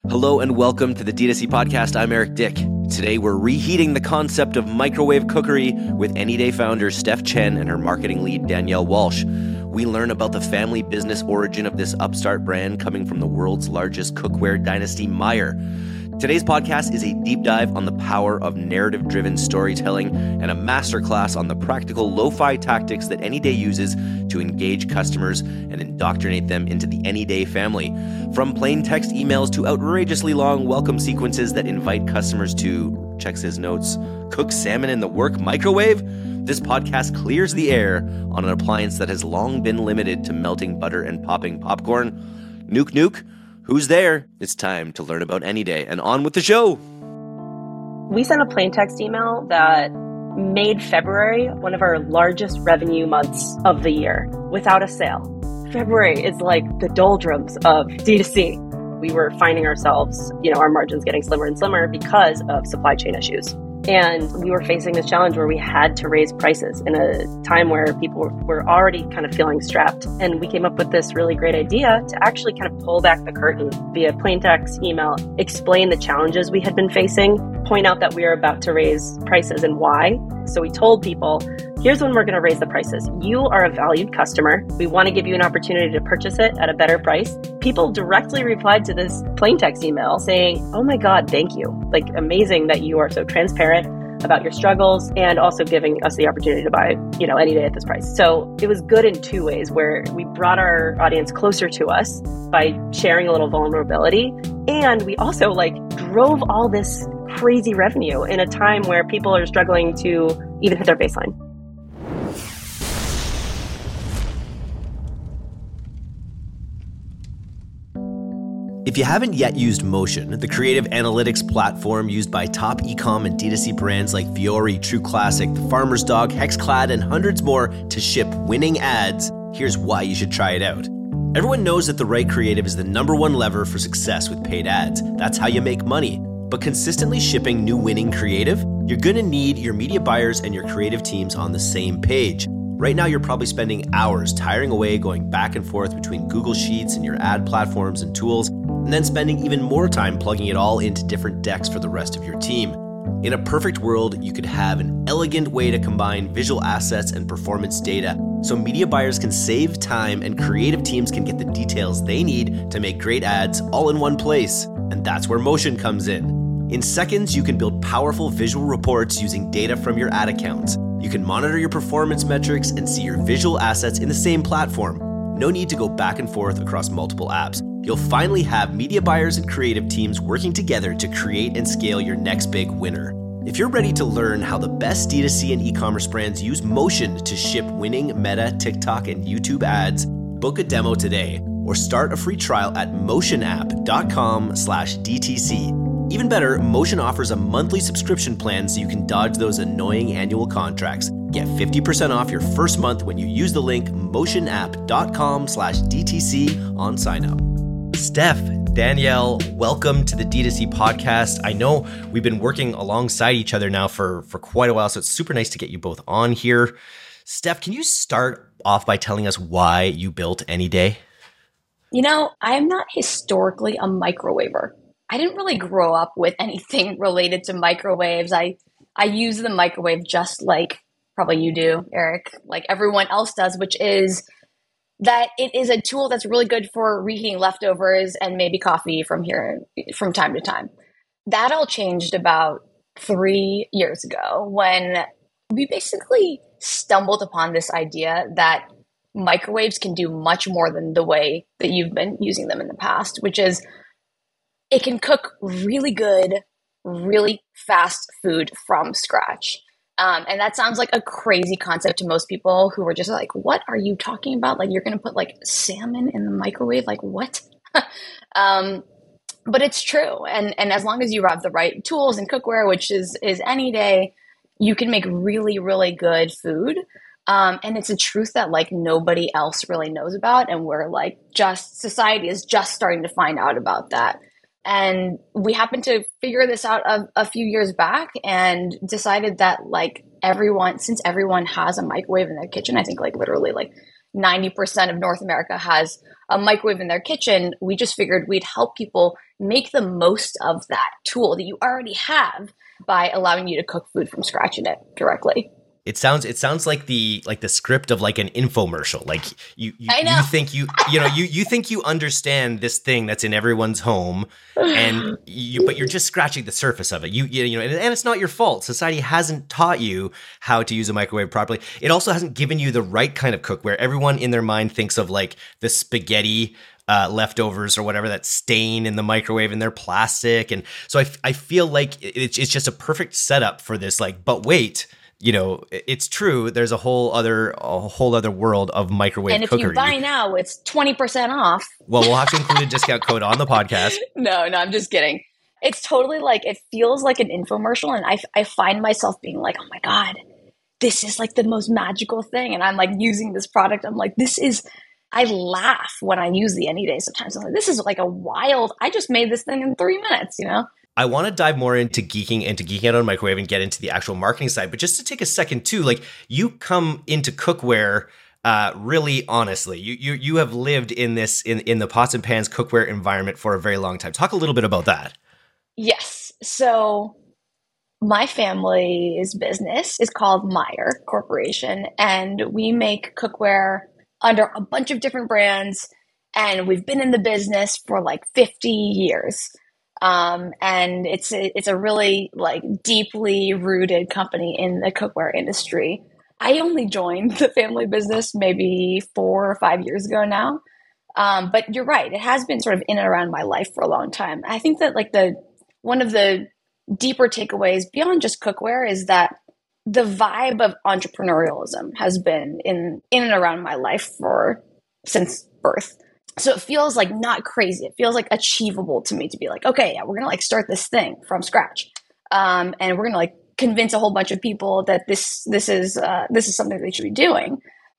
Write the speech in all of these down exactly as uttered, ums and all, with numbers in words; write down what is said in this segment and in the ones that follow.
Hello and welcome to the D two C Podcast. I'm Eric Dick. Today we're reheating the concept of microwave cookery with Anyday founder Steph Chen and her marketing lead Danielle Walsh. We learn about the family business origin of this upstart brand coming from the world's largest cookware dynasty, Meijer. Today's podcast is a deep dive on the power of narrative-driven storytelling and a masterclass on the practical lo-fi tactics that Anyday uses to engage customers and indoctrinate them into the Anyday family. From plain text emails to outrageously long welcome sequences that invite customers to, checks his notes, cook salmon in the work microwave, this podcast clears the air on an appliance that has long been limited to melting butter and popping popcorn. Nuke nuke. Who's there? It's time to learn about Anyday, and on with the show. We sent a plain text email that made February one of our largest revenue months of the year without a sale. February is like the doldrums of D two C. We were finding ourselves, you know, our margins getting slimmer and slimmer because of supply chain issues. And we were facing this challenge where we had to raise prices in a time where people were already kind of feeling strapped. And we came up with this really great idea to actually kind of pull back the curtain via plain text email, explain the challenges we had been facing, point out that we were about to raise prices and why. So we told people, here's when we're going to raise the prices. You are a valued customer. We want to give you an opportunity to purchase it at a better price. People directly replied to this plain text email saying, oh my God, thank you. Like, amazing that you are so transparent about your struggles and also giving us the opportunity to buy, you know, Anyday at this price. So it was good in two ways, where we brought our audience closer to us by sharing a little vulnerability. And we also like drove all this crazy revenue in a time where people are struggling to even hit their baseline. If you haven't yet used Motion, the creative analytics platform used by top e-com and D two C brands like Fiori, True Classic, The Farmer's Dog, Hexclad, and hundreds more to ship winning ads, here's why you should try it out. Everyone knows that the right creative is the number one lever for success with paid ads. That's how you make money. But consistently shipping new winning creative, you're gonna need your media buyers and your creative teams on the same page. Right now, you're probably spending hours tiring away going back and forth between Google Sheets and your ad platforms and tools, and then spending even more time plugging it all into different decks for the rest of your team. In a perfect world, you could have an elegant way to combine visual assets and performance data so media buyers can save time and creative teams can get the details they need to make great ads all in one place. And that's where Motion comes in. In seconds, you can build powerful visual reports using data from your ad accounts. You can monitor your performance metrics and see your visual assets in the same platform. No need to go back and forth across multiple apps. You'll finally have media buyers and creative teams working together to create and scale your next big winner. If you're ready to learn how the best D two C and e-commerce brands use Motion to ship winning Meta, TikTok, and YouTube ads, book a demo today or start a free trial at motionapp.com slash DTC. Even better, Motion offers a monthly subscription plan so you can dodge those annoying annual contracts. Get fifty percent off your first month when you use the link motionapp.com slash DTC on sign up. Steph, Danielle, welcome to the D two C podcast. I know we've been working alongside each other now for, for quite a while, so it's super nice to get you both on here. Steph, can you start off by telling us why you built Anyday? You know, I'm not historically a microwaver. I didn't really grow up with anything related to microwaves. I, I use the microwave just like probably you do, Eric, like everyone else does, which is that it is a tool that's really good for reheating leftovers and maybe coffee from here from time to time. That all changed about three years ago when we basically stumbled upon this idea that microwaves can do much more than the way that you've been using them in the past, which is it can cook really good, really fast food from scratch. Um, and that sounds like a crazy concept to most people who are just like, what are you talking about? Like, you're going to put like salmon in the microwave? Like, what? um, but it's true. And and as long as you have the right tools and cookware, which is, is Anyday, you can make really, really good food. Um, and it's a truth that like nobody else really knows about. And we're like just, society is just starting to find out about that. And we happened to figure this out a, a few years back and decided that like everyone, since everyone has a microwave in their kitchen, I think like literally like ninety percent of North America has a microwave in their kitchen. We just figured we'd help people make the most of that tool that you already have by allowing you to cook food from scratch in it directly. It sounds it sounds like the like the script of like an infomercial. Like you you, I know. you think you you know you you think you understand this thing that's in everyone's home, and you but you're just scratching the surface of it. You you, you know, and, and it's not your fault. Society hasn't taught you how to use a microwave properly. It also hasn't given you the right kind of cookware. Everyone in their mind thinks of like the spaghetti Uh, leftovers or whatever that stain in the microwave and they're plastic. And so I, I feel like it's, it's just a perfect setup for this, like, but wait, you know, it's true. There's a whole other, a whole other world of microwave and if cookery. you buy now, it's twenty percent off. Well, we'll have to include a discount code on the podcast. No, no, I'm just kidding. It's totally like, it feels like an infomercial. And I, I find myself being like, oh my God, this is like the most magical thing. And I'm like using this product. I'm like, this is, I laugh when I use the AnyDay sometimes. I'm like, this is like a wild, I just made this thing in three minutes, you know? I want to dive more into geeking into geeking out on microwave and get into the actual marketing side. But just to take a second too, like you come into cookware uh, really honestly. You you you have lived in this in, in the pots and pans cookware environment for a very long time. Talk a little bit about that. Yes. So my family's business is called Meyer Corporation, and we make cookware under a bunch of different brands, and we've been in the business for like fifty years. Um, and it's a, it's a really like deeply rooted company in the cookware industry. I only joined the family business maybe four or five years ago now. Um, but you're right. It has been sort of in and around my life for a long time. I think that like the, one of the deeper takeaways beyond just cookware is that the vibe of entrepreneurialism has been in, in and around my life for since birth. So it feels like not crazy. It feels like achievable to me to be like, okay, yeah, we're going to like start this thing from scratch. Um, and we're going to like convince a whole bunch of people that this, this is, uh, this is something they should be doing.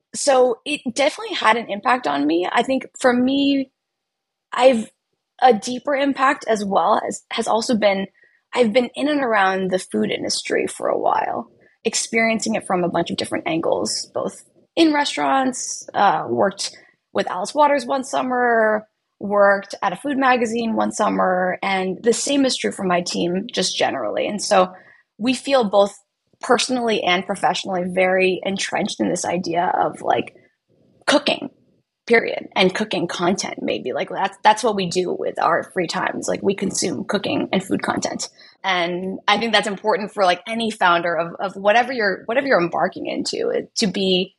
So it definitely had an impact on me. I think for me, I've a deeper impact as well as has also been, I've been in and around the food industry for a while, experiencing it from a bunch of different angles, both in restaurants, uh, worked with Alice Waters one summer, worked at a food magazine one summer, and the same is true for my team just generally. And so we feel both personally and professionally very entrenched in this idea of like cooking, period, and cooking content. Maybe like that's that's what we do with our free times. Like we consume cooking and food content, and I think that's important for like any founder of of whatever you're whatever you're embarking into, to be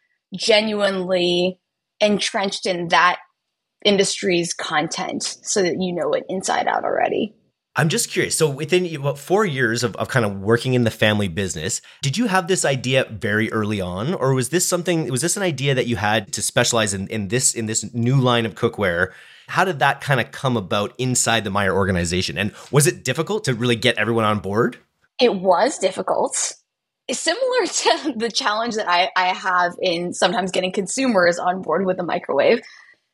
genuinely entrenched in that industry's content so that you know it inside out already. I'm just curious. So within about four years of, of kind of working in the family business, did you have this idea very early on, or was this something, was this an idea that you had to specialize in, in this, in this new line of cookware? How did that kind of come about inside the Meyer organization? And was it difficult to really get everyone on board? It was difficult. It's similar to the challenge that I, I have in sometimes getting consumers on board with the microwave.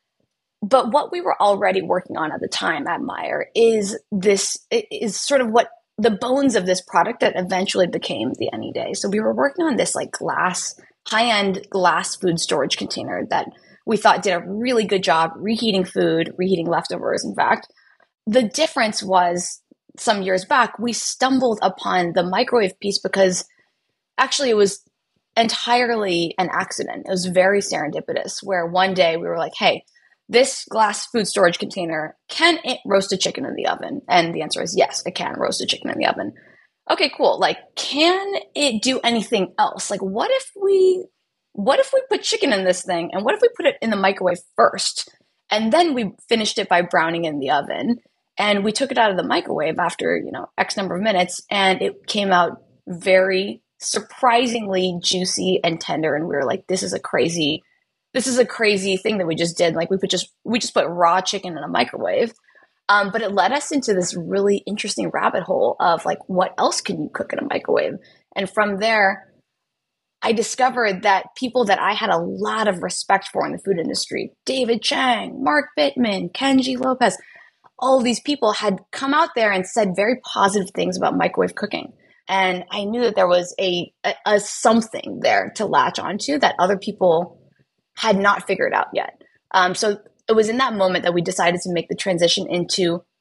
But what we were already working on at the time at Meyer is this is sort of what the bones of this product that eventually became the AnyDay. So we were working on this like glass, high-end glass food storage container that we thought did a really good job reheating food, reheating leftovers, in fact. The difference was some years back, we stumbled upon the microwave piece because actually it was entirely an accident. It was very serendipitous, where one day we were like, hey, this glass food storage container, can it roast a chicken in the oven? And the answer is yes, it can roast a chicken in the oven. Okay, cool. Like, can it do anything else? Like, what if we, what if we put chicken in this thing? And what if we put it in the microwave first? And then we finished it by browning in the oven. And we took it out of the microwave after, you know, X number of minutes, and it came out very surprisingly juicy and tender. And we were like, this is a crazy This is a crazy thing that we just did. Like we put just we just put raw chicken in a microwave, um, but it led us into this really interesting rabbit hole of like, what else can you cook in a microwave? And from there, I discovered that people that I had a lot of respect for in the food industry, David Chang, Mark Bittman, Kenji Lopez, all of these people had come out there and said very positive things about microwave cooking. And I knew that there was a, a, a something there to latch onto that other people had not figured out yet. Um, so it was in that moment that we decided to make the transition into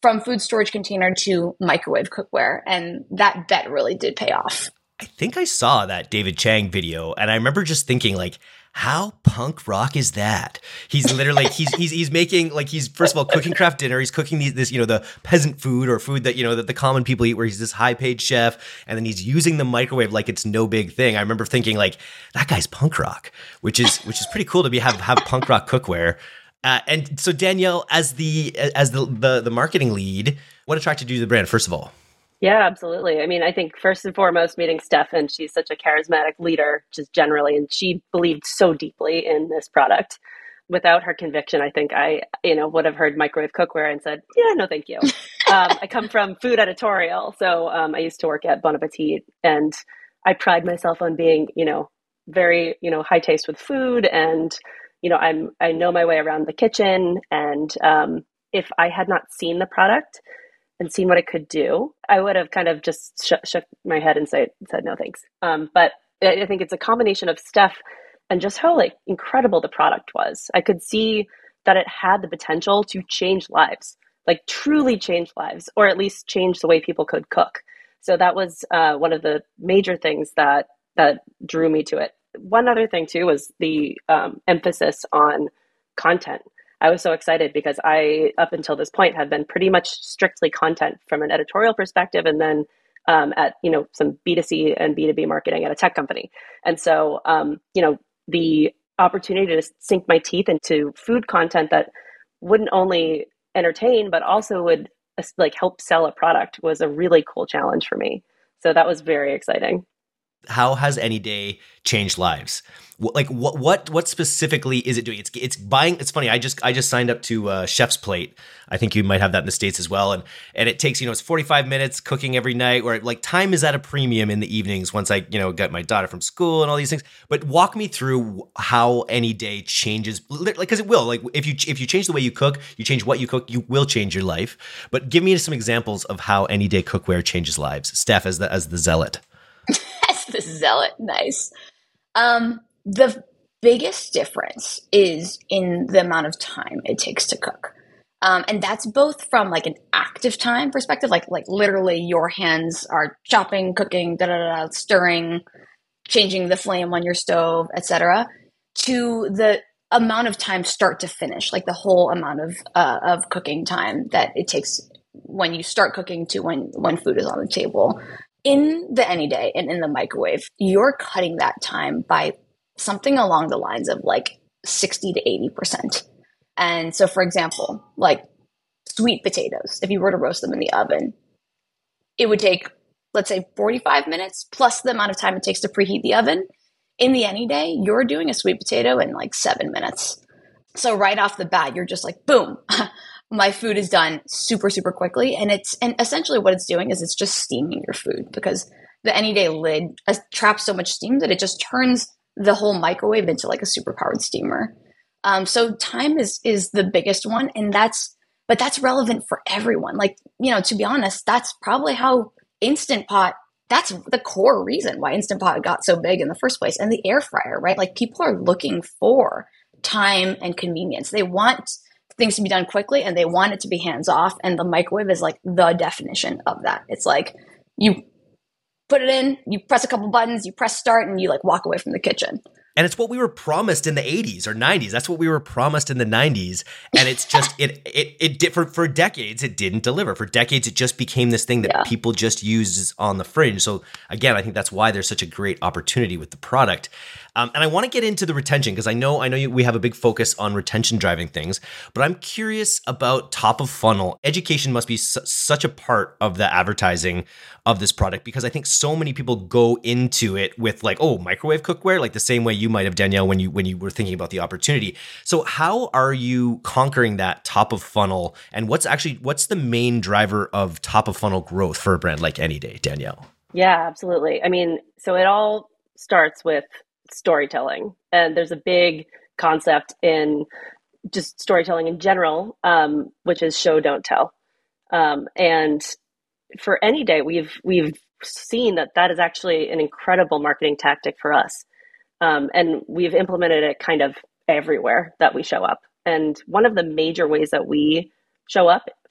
from food storage container to microwave cookware. And that bet really did pay off. I think I saw that David Chang video, and I remember just thinking, like, how punk rock is that? He's literally like, he's he's he's making, like, he's first of all cooking craft dinner. He's cooking these this you know the peasant food or food that you know that the common people eat, where he's this high paid chef, and then he's using the microwave like it's no big thing. I remember thinking, like, that guy's punk rock, which is which is pretty cool to be have have punk rock cookware. Uh, and so Danielle, as the as the, the the marketing lead, what attracted you to the brand first of all? Yeah, absolutely. I mean, I think first and foremost, meeting Stefan, she's such a charismatic leader, just generally, and she believed so deeply in this product. Without her conviction, I think I, you know, would have heard microwave cookware and said, yeah, no, thank you. um, I come from food editorial. So um, I used to work at Bon Appetit, and I pride myself on being, you know, very, you know, high taste with food. And, you know, I'm, I know my way around the kitchen. And um, if I had not seen the product and seen what it could do, I would have kind of just sh- shook my head and say, said no thanks. Um, but I think it's a combination of Steph and just how like incredible the product was. I could see that it had the potential to change lives, like truly change lives, or at least change the way people could cook. So that was uh, one of the major things that that drew me to it. One other thing too was the um, emphasis on content. I was so excited because I, up until this point, have been pretty much strictly content from an editorial perspective, and then um, at, you know, some B two C and B two B marketing at a tech company. And so, um, you know, the opportunity to sink my teeth into food content that wouldn't only entertain, but also would like help sell a product was a really cool challenge for me. So that was very exciting. How has Anyday changed lives? Like what what what specifically is it doing? It's it's buying. It's funny. I just I just signed up to uh, Chef's Plate. I think you might have that in the States as well. And and it takes, you know, it's forty-five minutes cooking every night, where like time is at a premium in the evenings once I, you know, get my daughter from school and all these things. But walk me through how Anyday changes, like, because it will. Like if you if you change the way you cook, you change what you cook, you will change your life. But give me some examples of how Anyday cookware changes lives. Steph, as the as the zealot. As the zealot, nice. Um, the biggest difference is in the amount of time it takes to cook. Um, and that's both from like an active time perspective, like like literally your hands are chopping, cooking, da da da, stirring, changing the flame on your stove, et cetera, to the amount of time start to finish, like the whole amount of uh, of cooking time that it takes when you start cooking to when when food is on the table. In the Anyday and in the microwave, you're cutting that time by something along the lines of like sixty to eighty percent. And so, for example, like sweet potatoes, if you were to roast them in the oven, it would take, let's say, forty-five minutes plus the amount of time it takes to preheat the oven. In the Anyday, you're doing a sweet potato in like seven minutes. So right off the bat, you're just like, boom. My food is done super, super quickly. And it's, and essentially what it's doing is it's just steaming your food, because the Anyday lid traps so much steam that it just turns the whole microwave into like a super powered steamer. Um, so time is, is the biggest one. And that's, but that's relevant for everyone. Like, you know, to be honest, that's probably how Instant Pot, that's the core reason why Instant Pot got so big in the first place. And the air fryer, right? Like people are looking for time and convenience. They want things to be done quickly and they want it to be hands off. And the microwave is like the definition of that. It's like you put it in, you press a couple buttons, you press start, and you like walk away from the kitchen. And it's what we were promised in the eighties or nineties. That's what we were promised in the nineties. And it's just, it, it, it did for, for decades, it didn't deliver. For decades, it just became this thing that yeah. people just used on the fringe. So again, I think that's why there's such a great opportunity with the product. Um, and I want to get into the retention, because I know I know you, we have a big focus on retention driving things, but I'm curious about top of funnel. Education must be su- such a part of the advertising of this product, because I think so many people go into it with like, oh, microwave cookware, like the same way you might have, Danielle, when you when you were thinking about the opportunity. So how are you conquering that top of funnel, and what's actually what's the main driver of top of funnel growth for a brand like Anyday, Danielle? Yeah, absolutely. I mean, so it all starts with storytelling, and there's a big concept in just storytelling in general, um, which is show, don't tell. Um, and for Anyday, we've we've seen that that is actually an incredible marketing tactic for us, um, and we've implemented it kind of everywhere that we show up. And one of the major ways that we show up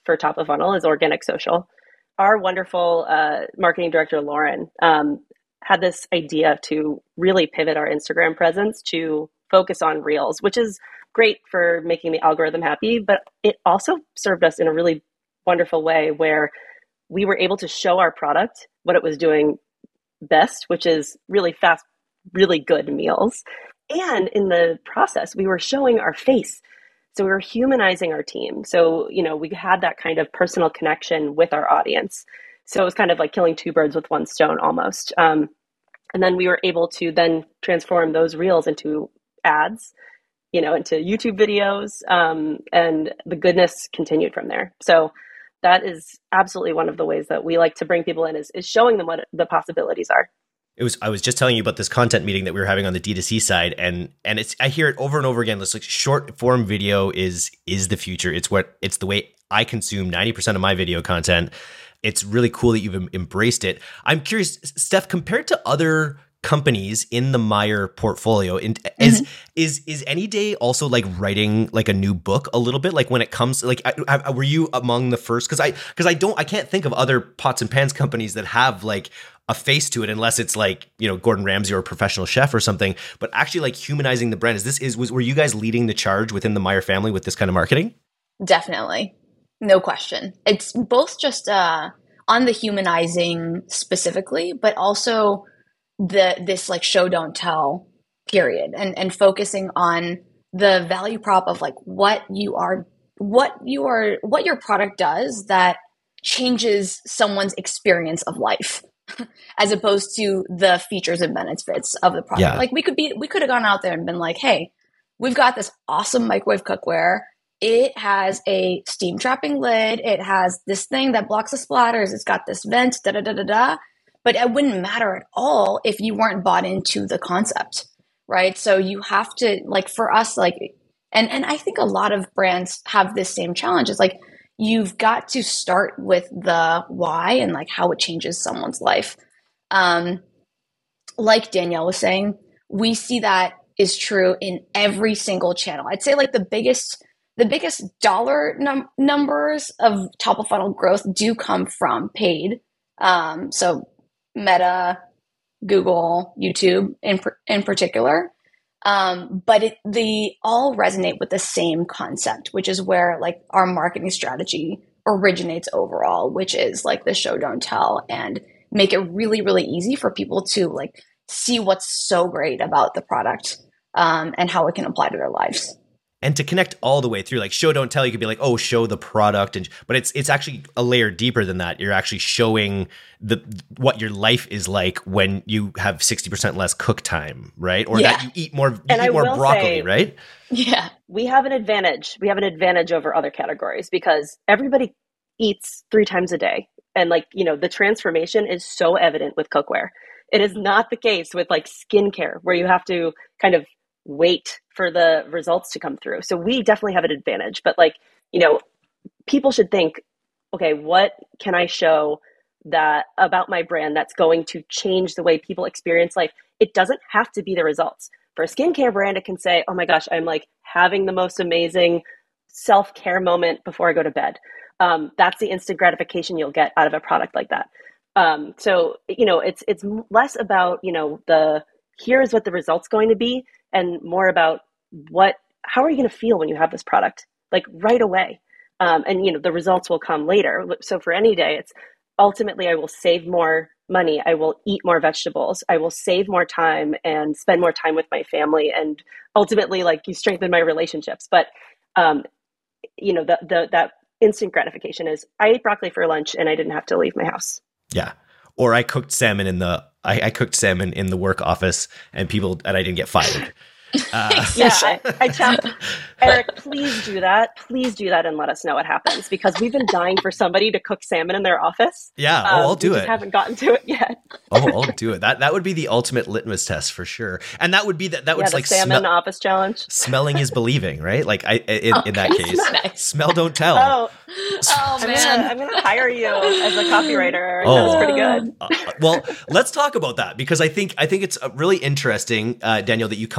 for top of funnel is organic social. Our wonderful uh, marketing director, Lauren, um, had this idea to really pivot our Instagram presence to focus on Reels, which is great for making the algorithm happy, but it also served us in a really wonderful way where we were able to show our product what it was doing best, which is really fast, really good meals. And in the process, we were showing our face. So we were humanizing our team. So, you know, we had that kind of personal connection with our audience. So it was kind of like killing two birds with one stone almost. Um, and then we were able to then transform those reels into ads, you know, into YouTube videos. Um, and the goodness continued from there. So that is absolutely one of the ways that we like to bring people in is, is showing them what the possibilities are. It was, I was just telling you about this content meeting that we were having on the D two C side, and and it's, I hear it over and over again. This like short form video is is the future. It's what it's the way I consume ninety percent of my video content. It's really cool that you've embraced it. I'm curious, Steph, compared to other companies in the Meijer portfolio, in, mm-hmm. is is is Anyday also like writing like a new book a little bit? Like when it comes, like I, I, were you among the first? Because I because I don't I can't think of other pots and pans companies that have like a face to it, unless it's like, you know, Gordon Ramsay or a professional chef or something. But actually, like humanizing the brand. Is this is was were you guys leading the charge within the Meijer family with this kind of marketing? Definitely, no question. It's both just uh, on the humanizing specifically, but also the this like show don't tell period, and and focusing on the value prop of like what you are what you are what your product does that changes someone's experience of life as opposed to the features and benefits of the product. Yeah. Like we could be we could have gone out there and been like, hey, we've got this awesome microwave cookware. It has a steam trapping lid, it has this thing that blocks the splatters, it's got this vent, da da da da da. But it wouldn't matter at all if you weren't bought into the concept, right? So you have to, like for us, like, and, and I think a lot of brands have this same challenge. It's like, you've got to start with the why and like how it changes someone's life. Um, like Danielle was saying, we see that is true in every single channel. I'd say like the biggest, the biggest dollar num- numbers of top of funnel growth do come from paid. Um, so Meta, Google, YouTube in in particular, um, but it, they all resonate with the same concept, which is where like our marketing strategy originates overall, which is like the show don't tell, and make it really really easy for people to like see what's so great about the product um, and how it can apply to their lives. And to connect all the way through, like show don't tell, you could be like, oh, show the product, and but it's it's actually a layer deeper than that. You're actually showing the what your life is like when you have sixty percent less cook time, right? Or yeah. that you eat more, you and eat I more will broccoli, say, right? Yeah, we have an advantage. We have an advantage over other categories because everybody eats three times a day, and like you know, the transformation is so evident with cookware. It is not the case with like skincare where you have to kind of wait for the results to come through. So we definitely have an advantage, but like, you know, people should think, okay, what can I show that about my brand that's going to change the way people experience life? It doesn't have to be the results. For a skincare brand, it can say, oh my gosh, I'm like having the most amazing self-care moment before I go to bed. Um, that's the instant gratification you'll get out of a product like that. Um, so, you know, it's, it's less about, you know, the, here's what the result's going to be, and more about what, how are you going to feel when you have this product, like right away. Um, and, you know, the results will come later. So for Anyday, it's ultimately, I will save more money. I will eat more vegetables. I will save more time and spend more time with my family. And ultimately, like you strengthen my relationships. But, um, you know, the, the, that instant gratification is I ate broccoli for lunch and I didn't have to leave my house. Yeah. Or I cooked salmon in the I, I cooked salmon in the work office, and people and I didn't get fired. Uh, yeah, I, I tell Eric, please do that. Please do that and let us know what happens, because we've been dying for somebody to cook salmon in their office. Yeah, um, oh, I'll do we it. Just haven't gotten to it yet. oh, I'll do it. That that would be the ultimate litmus test for sure. And that would be that. That yeah, was the like salmon smell, office challenge. Smelling is believing, right? Like I in, oh, in that case, nice. Smell don't tell. Oh, oh I'm man, gonna, I'm gonna hire you as a copywriter. Eric. Oh. That's pretty good. Uh, well, let's talk about that, because I think I think it's really interesting, uh, Danielle, that you come from this ed-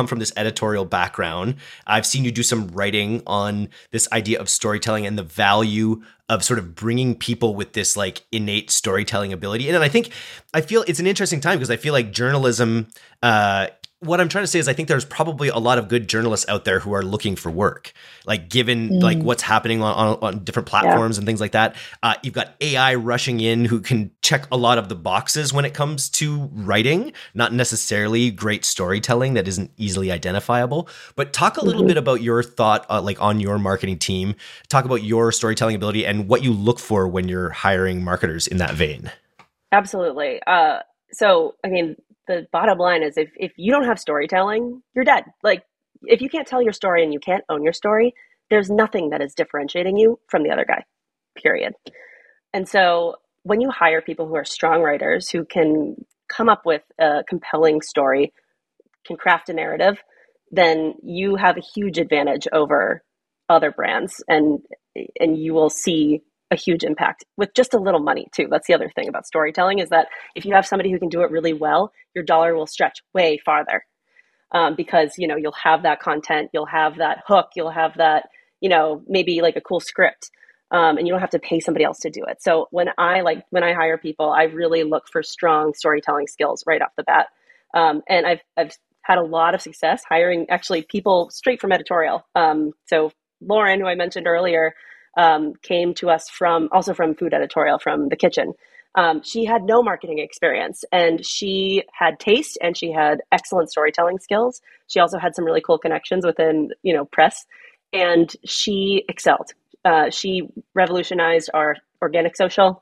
editorial background. I've seen you do some writing on this idea of storytelling and the value of sort of bringing people with this like innate storytelling ability. And then I think, I feel it's an interesting time because I feel like journalism, uh, what I'm trying to say is I think there's probably a lot of good journalists out there who are looking for work, like given mm. like what's happening on, on, on different platforms yeah. and things like that. Uh, you've got A I rushing in who can check a lot of the boxes when it comes to writing, not necessarily great storytelling that isn't easily identifiable. But talk a little mm-hmm. bit about your thought, uh, like on your marketing team, talk about your storytelling ability and what you look for when you're hiring marketers in that vein. Absolutely. Uh, so, I mean, the bottom line is if, if you don't have storytelling, you're dead. Like if you can't tell your story and you can't own your story, there's nothing that is differentiating you from the other guy, period. And so when you hire people who are strong writers, who can come up with a compelling story, can craft a narrative, then you have a huge advantage over other brands and, and you will see a huge impact with just a little money too. That's the other thing about storytelling is that if you have somebody who can do it really well, your dollar will stretch way farther um, because, you know, you'll have that content, you'll have that hook, you'll have that, you know, maybe like a cool script um, and you don't have to pay somebody else to do it. So when I like, when I hire people, I really look for strong storytelling skills right off the bat. Um, and I've, I've had a lot of success hiring actually people straight from editorial. Um, so Lauren, who I mentioned earlier, Um, came to us from also from food editorial from The Kitchen. Um, she had no marketing experience and she had taste and she had excellent storytelling skills. She also had some really cool connections within, you know, press and she excelled. Uh, she revolutionized our organic social.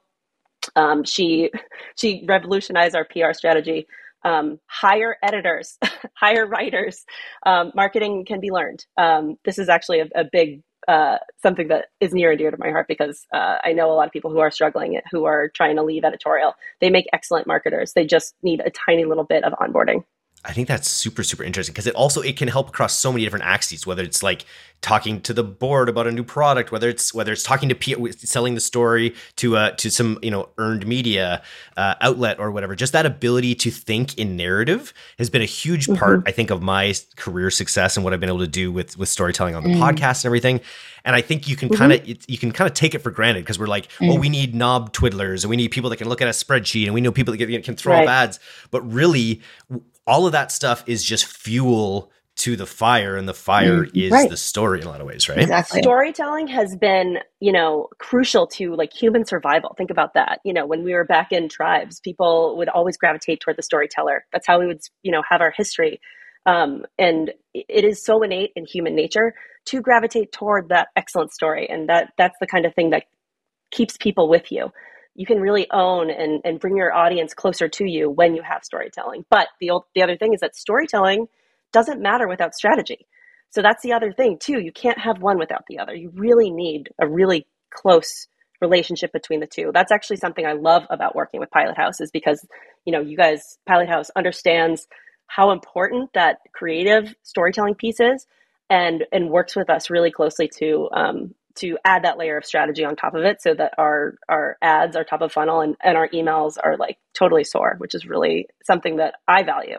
Um, she, she revolutionized our P R strategy. Um, hire editors, hire writers. Um, marketing can be learned. Um, this is actually a, a big Uh, something that is near and dear to my heart because uh, I know a lot of people who are struggling, who are trying to leave editorial. They make excellent marketers. They just need a tiny little bit of onboarding. I think that's super, super interesting because it also, it can help across so many different axes, whether it's like talking to the board about a new product, whether it's, whether it's talking to P- selling the story to, uh, to some, you know, earned media uh, outlet or whatever. Just that ability to think in narrative has been a huge part, mm-hmm. I think, of my career success and what I've been able to do with, with storytelling on the mm. podcast and everything. And I think you can mm-hmm. kind of, you can kind of take it for granted because we're like, mm. oh, we need knob twiddlers and we need people that can look at a spreadsheet and we know people that can, can throw right. up ads, but really all of that stuff is just fuel to the fire, and the fire mm, is right. the story in a lot of ways, right? Exactly. Storytelling has been, you know, crucial to like human survival. Think about that. You know, when we were back in tribes, people would always gravitate toward the storyteller. That's how we would, you know, have our history. Um, and it is so innate in human nature to gravitate toward that excellent story. And that that's the kind of thing that keeps people with you. You can really own and, and bring your audience closer to you when you have storytelling. But the old, the other thing is that storytelling doesn't matter without strategy. So that's the other thing too. You can't have one without the other. You really need a really close relationship between the two. That's actually something I love about working with Pilot House is because, you know, you guys, Pilot House understands how important that creative storytelling piece is and, and works with us really closely to, um, to add that layer of strategy on top of it so that our, our ads are top of funnel and, and our emails are like totally soar, which is really something that I value.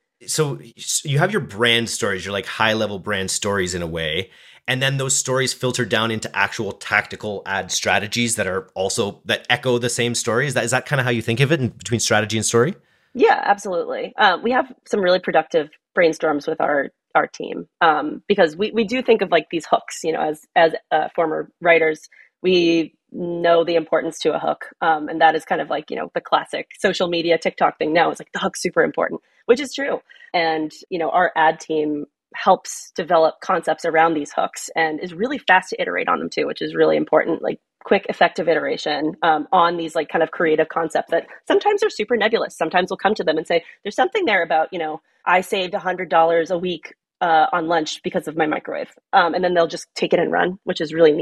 So you have your brand stories, your like high level brand stories in a way, and then those stories filter down into actual tactical ad strategies that are also, that echo the same story. Is that, is that kind of how you think of it in between strategy and story? Yeah, absolutely. Um, we have some really productive brainstorms with our our team um, because we, we do think of like these hooks, you know, as as uh, former writers, we know the importance to a hook. Um, and that is kind of like, you know, the classic social media TikTok thing now is like the hook's super important, which is true. And, you know, our ad team helps develop concepts around these hooks and is really fast to iterate on them too, which is really important. Like quick, effective iteration um, on these like kind of creative concepts that sometimes are super nebulous. Sometimes we'll come to them and say, there's something there about, you know, I saved one hundred dollars a week uh, on lunch because of my microwave. Um, and then they'll just take it and run, which is really neat.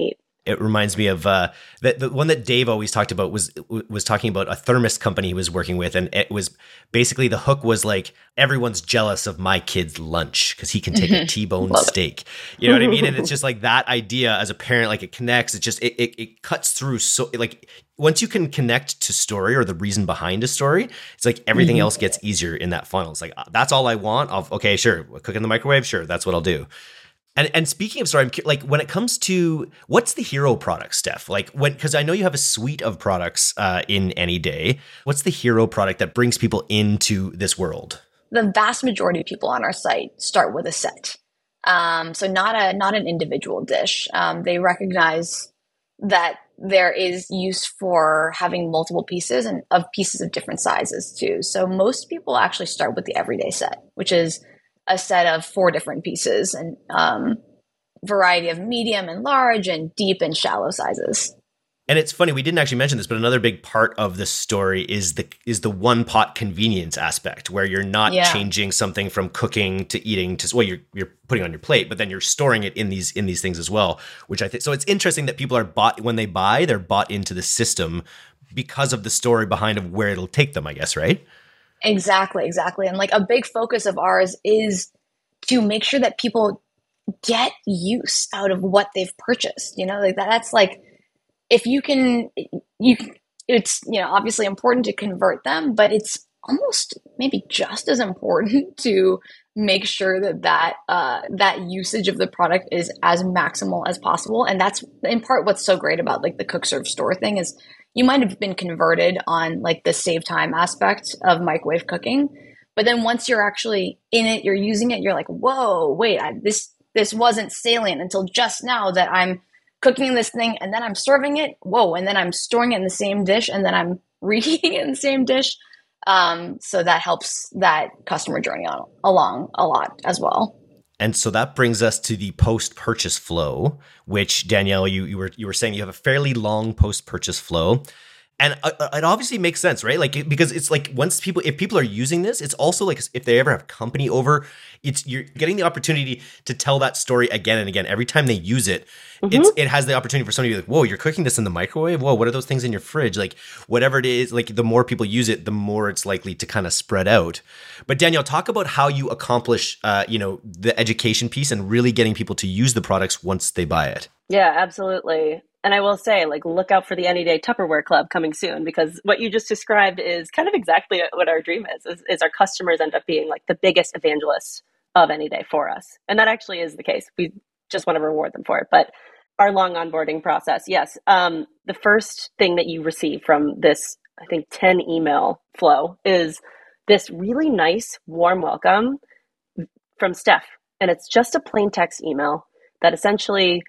it reminds me of uh, the, the one that Dave always talked about was was talking about a thermos company he was working with. And it was basically the hook was like, everyone's jealous of my kid's lunch because he can take a T-bone steak. You know what I mean? And it's just like that idea as a parent, like it connects. It just, it, it, it cuts through. So like once you can connect to story or the reason behind a story, it's like everything mm-hmm. else gets easier in that funnel. It's like, that's all I want. I'll, okay, sure. Cook in the microwave. Sure. That's what I'll do. And and speaking of story, I'm like when it comes to what's the hero product, Steph? Like when, because I know you have a suite of products uh, in AnyDay. What's the hero product that brings people into this world? The vast majority of people on our site start with a set, um, so not a not an individual dish. Um, they recognize that there is use for having multiple pieces and of pieces of different sizes too. So most people actually start with the everyday set, which is a set of four different pieces and um, variety of medium and large and deep and shallow sizes. And it's funny, we didn't actually mention this, but another big part of the story is the is the one pot convenience aspect, where you're not yeah. changing something from cooking to eating to well, you're you're putting on your plate, but then you're storing it in these in these things as well. Which I think so. It's interesting that people are bought when they buy, they're bought into the system because of the story behind of where it'll take them, I guess, right? Exactly, exactly. And like a big focus of ours is to make sure that people get use out of what they've purchased. You know, like that, that's like, if you can, you it's, you know, obviously important to convert them, but it's almost maybe just as important to make sure that that, uh, that usage of the product is as maximal as possible. And that's in part what's so great about like the Cook Serve Store thing is you might have been converted on like the save time aspect of microwave cooking. But then once you're actually in it, you're using it, you're like, whoa, wait, I, this, this wasn't salient until just now that I'm cooking this thing and then I'm serving it. Whoa. And then I'm storing it in the same dish and then I'm reheating it in the same dish. Um, so that helps that customer journey on, along a lot as well. And so that brings us to the post-purchase flow, which Danielle, you, you were you were saying you have a fairly long post-purchase flow. And uh, it obviously makes sense, right? Like, because it's like once people, if people are using this, it's also like if they ever have company over, it's you're getting the opportunity to tell that story again and again. Every time they use it, mm-hmm. it's it has the opportunity for somebody to be like, whoa, you're cooking this in the microwave? Whoa, what are those things in your fridge? Like whatever it is, like the more people use it, the more it's likely to kind of spread out. But Danielle, talk about how you accomplish, uh, you know, the education piece and really getting people to use the products once they buy it. Yeah, absolutely. And I will say, like, look out for the AnyDay Tupperware Club coming soon, because what you just described is kind of exactly what our dream is, is, is our customers end up being like the biggest evangelists of AnyDay for us. And that actually is the case. We just want to reward them for it. But our long onboarding process, yes. Um, the first thing that you receive from this, I think, ten email flow is this really nice, warm welcome from Steph. And it's just a plain text email that essentially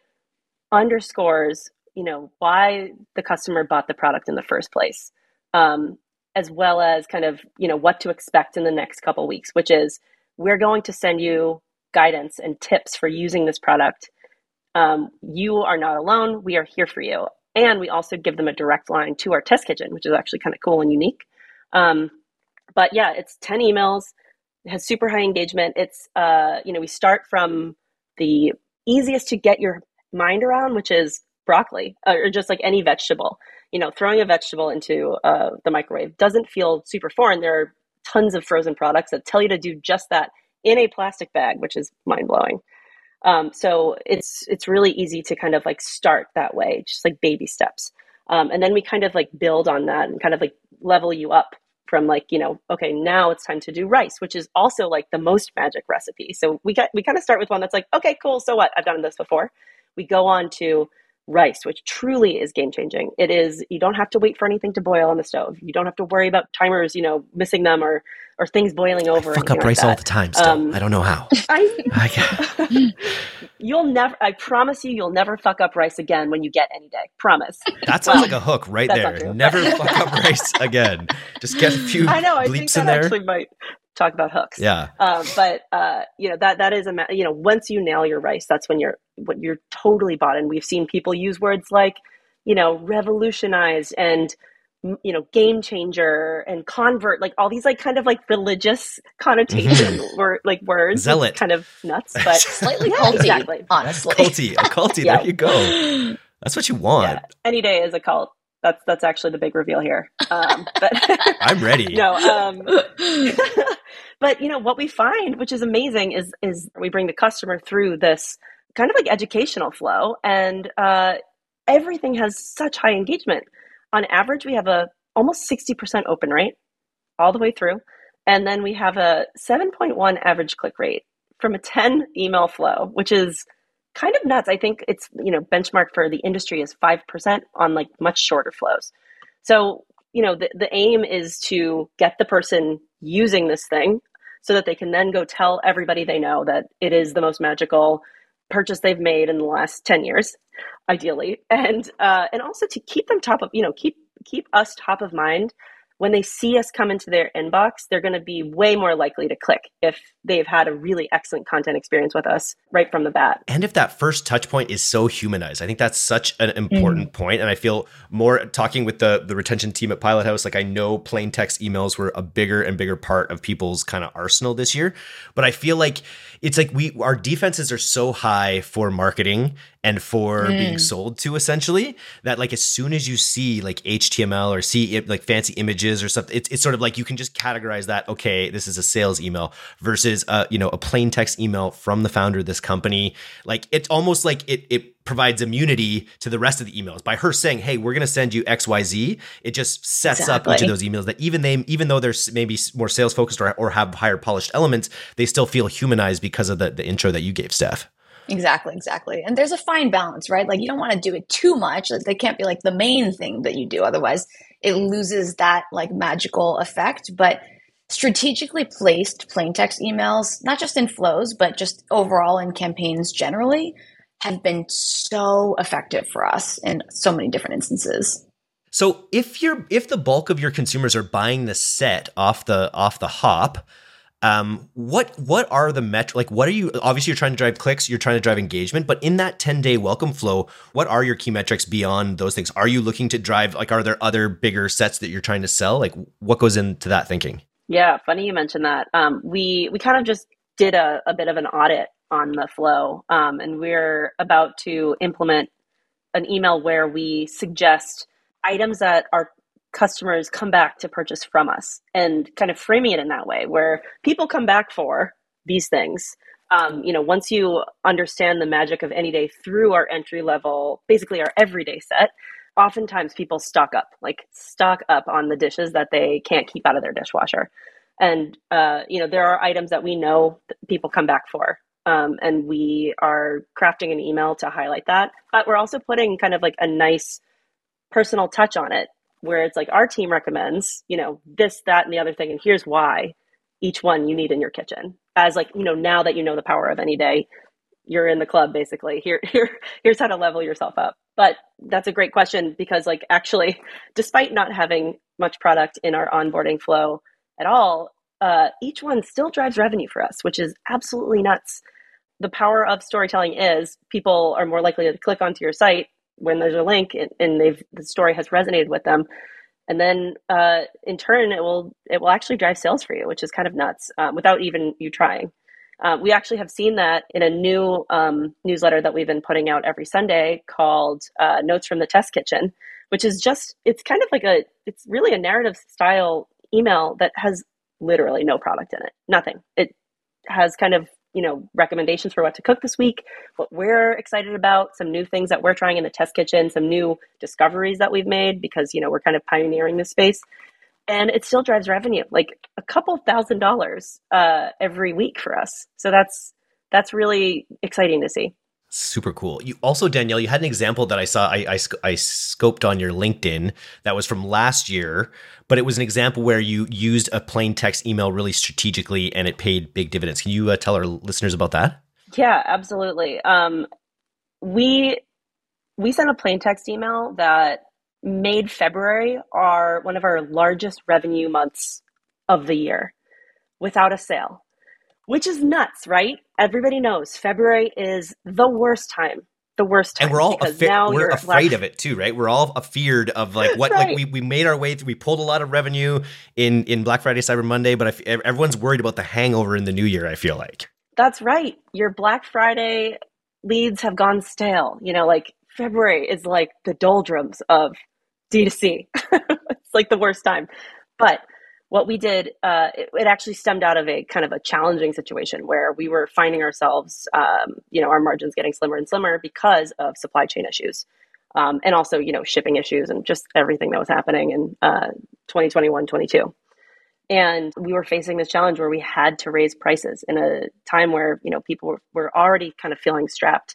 underscores, you know, why the customer bought the product in the first place, um, as well as kind of, you know, what to expect in the next couple of weeks, which is we're going to send you guidance and tips for using this product. Um, you are not alone. We are here for you. And we also give them a direct line to our test kitchen, which is actually kind of cool and unique. Um, but yeah, it's ten emails. It has super high engagement. It's, uh, you know, we start from the easiest to get your mind around, which is broccoli or just like any vegetable. You know, throwing a vegetable into uh, the microwave doesn't feel super foreign. There are tons of frozen products that tell you to do just that in a plastic bag, which is mind blowing. Um, so it's it's really easy to kind of like start that way, just like baby steps. Um, and then we kind of like build on that and kind of like level you up from like, you know, okay, now it's time to do rice, which is also like the most magic recipe. So we got we kind of start with one that's like, okay, cool. So what? I've done this before. We go on to rice, which truly is game changing. It is, you don't have to wait for anything to boil on the stove. You don't have to worry about timers, you know, missing them or or things boiling over. I fuck up rice like all the time still. Um, I don't know how. I, I You'll never, I promise you, you'll never fuck up rice again when you get AnyDay. Promise. That sounds well, like a hook right there. Never fuck up rice again. Just get a few I know, I bleeps think that in there. Actually might talk about hooks. Yeah. Um, but, uh, you know, that, that is a, you know, once you nail your rice, that's when you're, when you're totally bought in. We've seen people use words like, you know, revolutionize and, you know, game changer and convert, like all these like kind of like religious connotation mm-hmm. or like words. Zealot. Kind of nuts, but slightly culty, exactly. honestly. Culty, a culty, yeah. There you go. That's what you want. Yeah. Any day is a cult. That's that's actually the big reveal here. Um, but I'm ready. No, um, but you know what we find, which is amazing, is is we bring the customer through this kind of like educational flow, and uh, everything has such high engagement. On average, we have a almost sixty percent open rate all the way through, and then we have a seven point one average click rate from a ten email flow, which is kind of nuts. I think it's, you know, benchmark for the industry is five percent on like much shorter flows. So, you know, the, the aim is to get the person using this thing so that they can then go tell everybody they know that it is the most magical purchase they've made in the last ten years, ideally. And, uh, and also to keep them top of, you know, keep, keep us top of mind. When they see us come into their inbox, they're going to be way more likely to click if they've had a really excellent content experience with us right from the bat. And if that first touch point is so humanized, I think that's such an important mm. point. And I feel more talking with the, the retention team at Pilot House, like I know plain text emails were a bigger and bigger part of people's kind of arsenal this year. But I feel like it's like we our defenses are so high for marketing and for mm. being sold to, essentially, that like as soon as you see like H T M L or see like fancy images or something, it's it's sort of like you can just categorize that, okay, this is a sales email versus uh, you know, a plain text email from the founder of this company. Like it's almost like it it provides immunity to the rest of the emails by her saying, hey, we're going to send you X Y Z. It just sets exactly. up each of those emails that even they, even though they're maybe more sales focused or, or have higher polished elements, they still feel humanized because of the, the intro that you gave, Steph. Exactly, exactly. And there's a fine balance, right? Like you don't want to do it too much. Like they can't be like the main thing that you do. Otherwise it loses that like magical effect. But strategically placed plain text emails, not just in flows, but just overall in campaigns generally, have been so effective for us in so many different instances. So if you're if the bulk of your consumers are buying the set off the off the hop, um, what what are the metrics? Like, what are you? Obviously, you're trying to drive clicks, you're trying to drive engagement, but in that ten day welcome flow, what are your key metrics beyond those things? Are you looking to drive? Like, are there other bigger sets that you're trying to sell? Like, what goes into that thinking? Yeah, funny you mentioned that. Um, we we kind of just did a, a bit of an audit on the flow, um, and we're about to implement an email where we suggest items that our customers come back to purchase from us, and kind of framing it in that way where people come back for these things. Um, you know, once you understand the magic of Anyday through our entry level, basically our everyday set, oftentimes people stock up, like stock up on the dishes that they can't keep out of their dishwasher. And, uh, you know, there are items that we know that people come back for. Um, and we are crafting an email to highlight that. But we're also putting kind of like a nice personal touch on it, where it's like our team recommends, you know, this, that, and the other thing. And here's why each one you need in your kitchen. As like, you know, now that you know the power of Anyday, you're in the club, basically. Here, here, here's how to level yourself up. But that's a great question, because like actually, despite not having much product in our onboarding flow at all, uh, each one still drives revenue for us, which is absolutely nuts. The power of storytelling is people are more likely to click onto your site when there's a link and, and they've the story has resonated with them, and then uh, in turn it will it will actually drive sales for you, which is kind of nuts um, without even you trying. Uh, we actually have seen that in a new um, newsletter that we've been putting out every Sunday called uh, Notes from the Test Kitchen, which is just, it's kind of like a, it's really a narrative style email that has literally no product in it, nothing. It has kind of, you know, recommendations for what to cook this week, what we're excited about, some new things that we're trying in the test kitchen, some new discoveries that we've made because, you know, we're kind of pioneering this space. And it still drives revenue, like a couple thousand dollars uh, every week for us. So that's that's really exciting to see. Super cool. You also, Danielle, you had an example that I saw, I, I, I scoped on your LinkedIn that was from last year, but it was an example where you used a plain text email really strategically and it paid big dividends. Can you uh, tell our listeners about that? Yeah, absolutely. Um, we we sent a plain text email that made February our one of our largest revenue months of the year without a sale, which is nuts, right? Everybody knows February is the worst time, the worst time. And we're all affa- we're afraid left. of it too, right? We're all afeared of like what, right. like we, we made our way through, we pulled a lot of revenue in, in Black Friday, Cyber Monday, but I f- everyone's worried about the hangover in the new year, I feel like. That's right. Your Black Friday leads have gone stale, you know, like February is like the doldrums of D two C. It's like the worst time. But what we did, uh, it, it actually stemmed out of a kind of a challenging situation where we were finding ourselves, um, you know, our margins getting slimmer and slimmer because of supply chain issues. Um, and also, you know, shipping issues and just everything that was happening in uh, twenty twenty-one, twenty-two. And we were facing this challenge where we had to raise prices in a time where, you know, people were, were already kind of feeling strapped.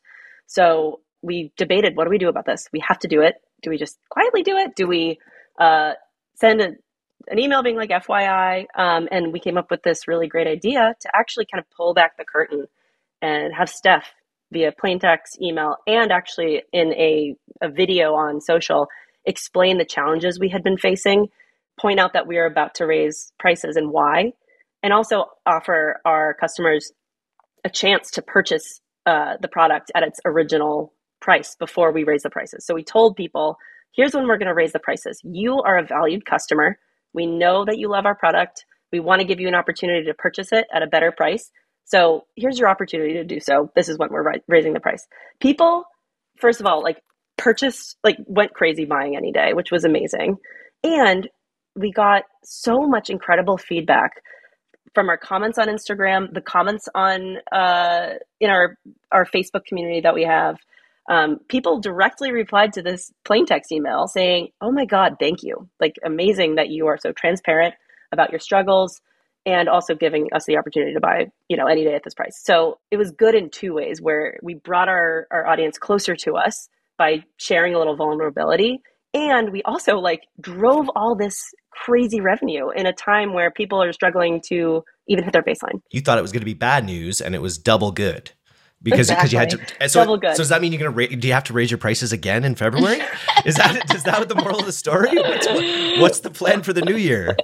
So we debated, what do we do about this? We have to do it. Do we just quietly do it? Do we uh, send a, an email being like F Y I? Um, and we came up with this really great idea to actually kind of pull back the curtain and have Steph via plain text, email, and actually in a, a video on social explain the challenges we had been facing, point out that we are about to raise prices and why, and also offer our customers a chance to purchase uh, the product at its original price before we raise the prices. So we told people, here's when we're going to raise the prices. You are a valued customer. We know that you love our product. We want to give you an opportunity to purchase it at a better price. So here's your opportunity to do so. This is when we're ri- raising the price. People, first of all, like purchased, like went crazy buying any day, which was amazing. And we got so much incredible feedback from our comments on Instagram, the comments on uh, in our, our Facebook community that we have. Um, people directly replied to this plain text email saying, oh my God, thank you. Like amazing that you are so transparent about your struggles and also giving us the opportunity to buy, you know, any day at this price. So it was good in two ways where we brought our, our audience closer to us by sharing a little vulnerability. And we also like drove all this crazy revenue in a time where people are struggling to even hit their baseline. You thought it was going to be bad news and it was double good. Because exactly. because you had to so, double good. So does that mean you're gonna ra- do you have to raise your prices again in February? Is that is that the moral of the story? What's, what's the plan for the new year?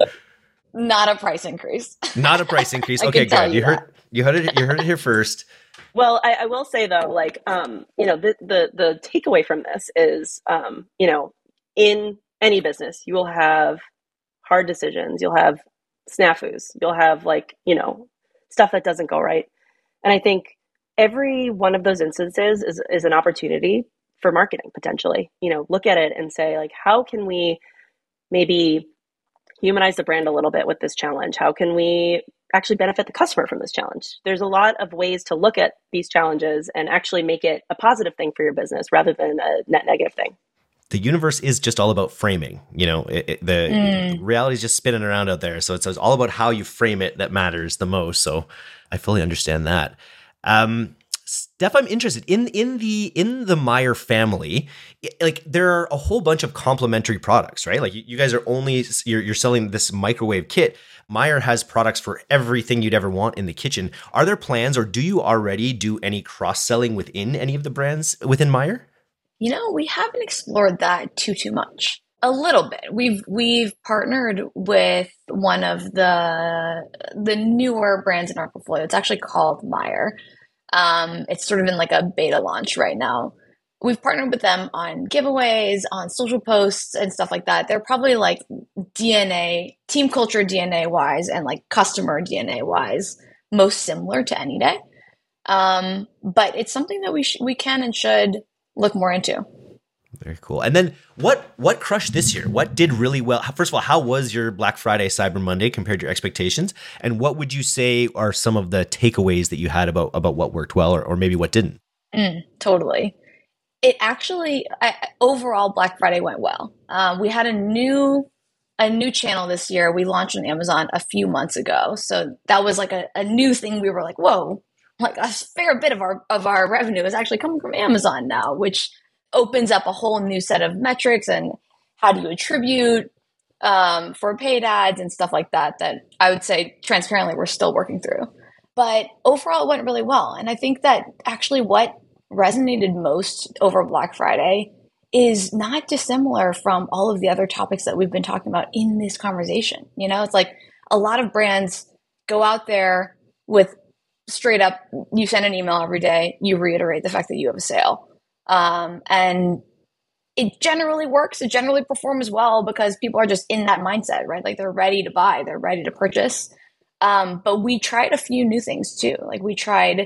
Not a price increase. Not a price increase. Okay, good. You, you heard you heard it. You heard it here first. Well, I, I will say though, like um, you know, the the the takeaway from this is, um, you know, in any business, you will have hard decisions. You'll have snafus. You'll have like you know stuff that doesn't go right, and I think every one of those instances is, is an opportunity for marketing potentially. You know, look at it and say like, how can we maybe humanize the brand a little bit with this challenge? How can we actually benefit the customer from this challenge? There's a lot of ways to look at these challenges and actually make it a positive thing for your business rather than a net negative thing. The universe is just all about framing. You know, it, it, the mm. reality is just spinning around out there. So it's, it's all about how you frame it that matters the most. So I fully understand that. Um, Steph, I'm interested in, in the, in the Meyer family, like there are a whole bunch of complementary products, right? Like you, you guys are only, you're, you're selling this microwave kit. Meyer has products for everything you'd ever want in the kitchen. Are there plans or do you already do any cross-selling within any of the brands within Meyer? You know, we haven't explored that too, too much. A little bit. We've we've partnered with one of the the newer brands in our portfolio. It's actually called Meyer. Um, it's sort of in like a beta launch right now. We've partnered with them on giveaways, on social posts and stuff like that. They're probably like D N A, team culture D N A wise and like customer D N A wise, most similar to Anyday. Um, but it's something that we sh- we can and should look more into. Very cool. And then what what crushed this year? What did really well? First of all, how was your Black Friday, Cyber Monday compared to your expectations? And what would you say are some of the takeaways that you had about, about what worked well or, or maybe what didn't? Mm, totally. It actually, I, overall, Black Friday went well. Um, we had a new a new channel this year. We launched on Amazon a few months ago. So that was like a, a new thing. We were like, whoa, like a fair bit of our of our revenue is actually coming from Amazon now, which opens up a whole new set of metrics and how do you attribute um, for paid ads and stuff like that, that I would say transparently we're still working through. But overall, it went really well. And I think that actually what resonated most over Black Friday is not dissimilar from all of the other topics that we've been talking about in this conversation. You know, it's like a lot of brands go out there with straight up, you send an email every day, you reiterate the fact that you have a sale. Um, and it generally works. It generally performs well because people are just in that mindset, right? Like they're ready to buy, they're ready to purchase. Um, but we tried a few new things too. Like we tried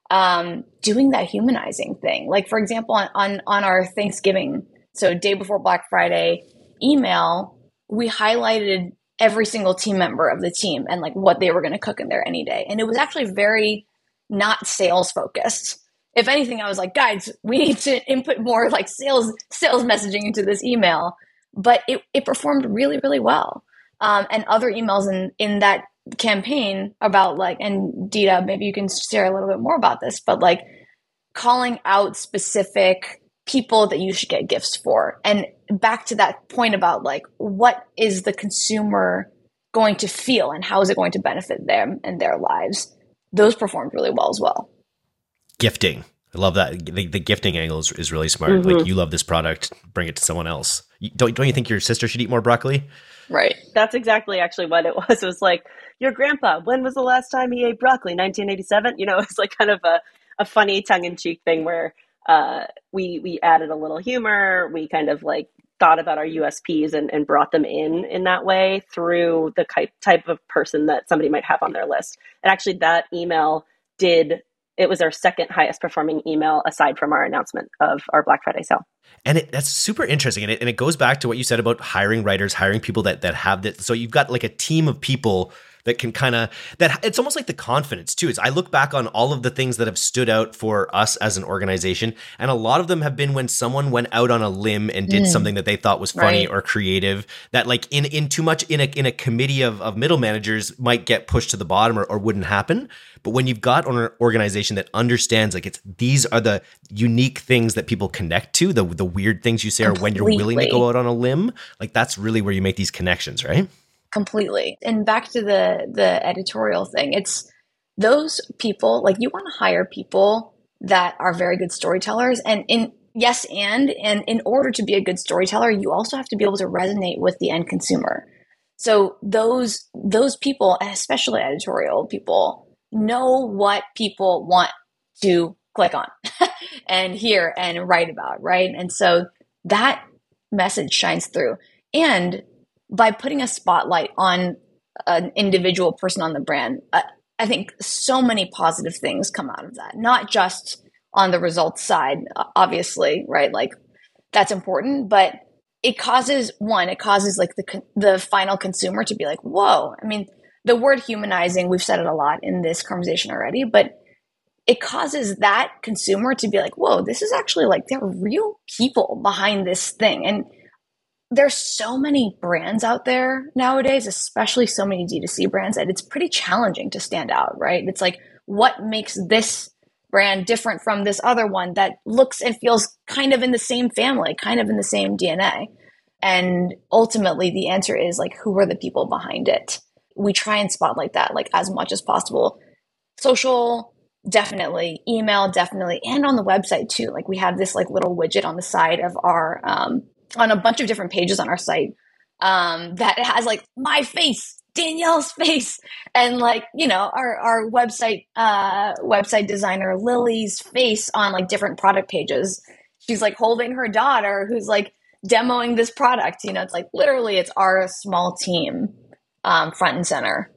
um, doing that humanizing thing. Like, for example, on, on, on our Thanksgiving, so day before Black Friday email, we highlighted every single team member of the team and like what they were going to cook in there any day. And it was actually very not sales focused. If anything, I was like, guys, we need to input more like sales sales messaging into this email. But it, it performed really, really well. Um, and other emails in, in that campaign about like, and Dita, maybe you can share a little bit more about this, but like calling out specific people that you should get gifts for. And back to that point about like, what is the consumer going to feel and how is it going to benefit them and their lives? Those performed really well as well. Gifting. I love that. The, the gifting angle is, is really smart. Mm-hmm. Like, you love this product, bring it to someone else. You, don't, don't you think your sister should eat more broccoli? Right. That's exactly actually what it was. It was like, your grandpa, when was the last time he ate broccoli? nineteen eighty-seven? You know, it's like kind of a, a funny tongue-in-cheek thing where uh, we we added a little humor. We kind of like thought about our U S Ps and, and brought them in in that way through the type of person that somebody might have on their list. And actually that email did, it was our second highest performing email aside from our announcement of our Black Friday sale. And it, that's super interesting. And it, and it goes back to what you said about hiring writers, hiring people that that have that. So you've got like a team of people that can kind of, that it's almost like the confidence too. Is I look back on all of the things that have stood out for us as an organization. And a lot of them have been when someone went out on a limb and did mm. something that they thought was funny right. or creative, that like in, in too much in a, in a committee of, of middle managers might get pushed to the bottom or, or wouldn't happen. But when you've got an organization that understands like it's, these are the unique things that people connect to, the, the weird things you say Completely. Are when you're willing to go out on a limb, like that's really where you make these connections, right? Completely. And back to the the editorial thing, it's those people, like you want to hire people that are very good storytellers. And in yes, and and in order to be a good storyteller, you also have to be able to resonate with the end consumer. So those those people, especially editorial people, know what people want to click on and hear and write about, right? And so that message shines through. And by putting a spotlight on an individual person on the brand, uh, I think so many positive things come out of that, not just on the results side, obviously, right? Like that's important, but it causes one, it causes like the, the final consumer to be like, whoa, I mean, the word humanizing, we've said it a lot in this conversation already, but it causes that consumer to be like, whoa, this is actually like, there are real people behind this thing. And there's so many brands out there nowadays, especially so many D two C brands, and it's pretty challenging to stand out, right? It's like, what makes this brand different from this other one that looks and feels kind of in the same family, kind of in the same D N A? And ultimately, the answer is like, who are the people behind it? We try and spotlight that like as much as possible. Social, definitely. Email, definitely. And on the website too. Like we have this like little widget on the side of our, um, on a bunch of different pages on our site um, that has like my face, Danielle's face, and like, you know, our, our website, uh, website designer Lily's face on like different product pages. She's like holding her daughter who's like demoing this product. You know, it's like literally it's our small team um, front and center.